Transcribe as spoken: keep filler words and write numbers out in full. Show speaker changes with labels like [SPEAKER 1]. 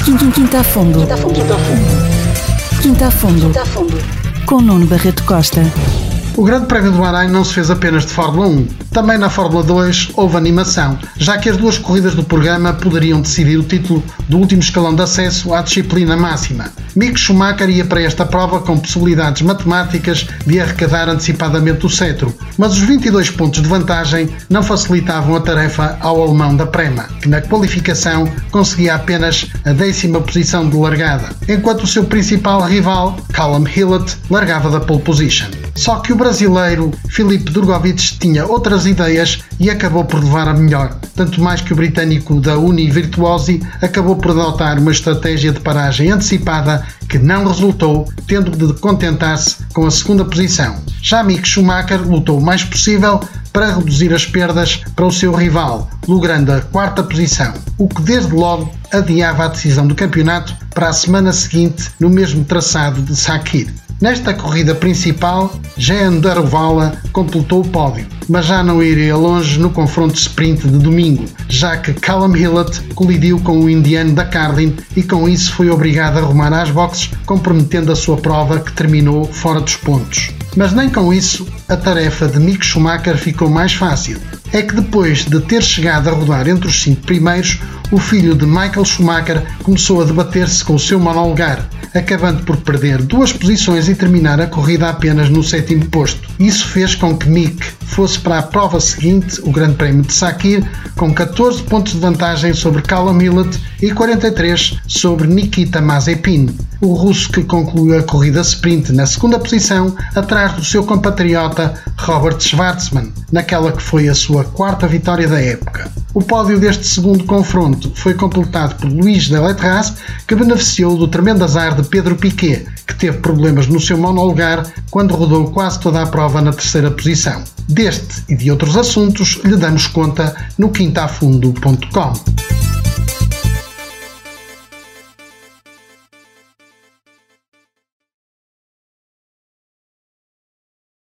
[SPEAKER 1] Quinta a fundo. Quinta a fundo. Com Nuno Barreto Costa.
[SPEAKER 2] O Grande Prémio do Bahrein não se fez apenas de Fórmula um. Também na Fórmula dois houve animação, já que as duas corridas do programa poderiam decidir o título do último escalão de acesso à disciplina máxima. Mick Schumacher ia para esta prova com possibilidades matemáticas de arrecadar antecipadamente o cetro, mas os vinte e dois pontos de vantagem não facilitavam a tarefa ao alemão da Prema, que na qualificação conseguia apenas a décima posição de largada, enquanto o seu principal rival, Callum Hillett, largava da pole position. Só que o brasileiro Filipe Drugovich tinha outras ideias e acabou por levar a melhor, tanto mais que o britânico da Uni Virtuosi acabou por adotar uma estratégia de paragem antecipada que não resultou, tendo de contentar-se com a segunda posição. Já Mick Schumacher lutou o mais possível para reduzir as perdas para o seu rival, logrando a quarta posição, o que desde logo adiava a decisão do campeonato para a semana seguinte no mesmo traçado de Sakir. Nesta corrida principal, Jean Daruvala completou o pódio, mas já não iria longe no confronto sprint de domingo, já que Callum Hillett colidiu com o indiano da Carlin e com isso foi obrigado a rumar às boxes, comprometendo a sua prova, que terminou fora dos pontos. Mas nem com isso a tarefa de Mick Schumacher ficou mais fácil. É que depois de ter chegado a rodar entre os cinco primeiros, o filho de Michael Schumacher começou a debater-se com o seu monolugar, acabando por perder duas posições e terminar a corrida apenas no sétimo posto. Isso fez com que Mick fosse para a prova seguinte, o Grande Prémio de Sakir, com catorze pontos de vantagem sobre Callum Hillett e quarenta e três sobre Nikita Mazepin, o russo que concluiu a corrida sprint na segunda posição, atrás do seu compatriota Robert Schwarzman, naquela que foi a sua quarta vitória da época. O pódio deste segundo confronto foi completado por Luís Deletraz, que beneficiou do tremendo azar de Pedro Piquet, que teve problemas no seu monolugar quando rodou quase toda a prova na terceira posição. Deste e de outros assuntos lhe damos conta no quinta a fundo ponto com.